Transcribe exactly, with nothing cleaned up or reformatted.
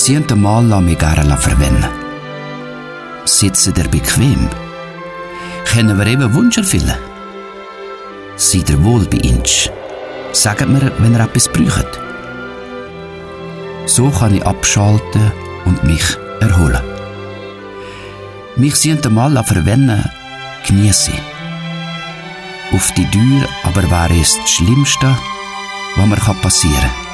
Siente Mal la mich gerne verwenden. Sitzen ihr bequem? Können wir eben Wünsche erfüllen? Seid ihr wohl bei uns? Sagt mir, wenn ihr etwas braucht. So kann ich abschalten und mich erholen. Mich siente Mal verwenden, genieße ich. Auf die Tür aber wäre es das Schlimmste, was mir passieren kann.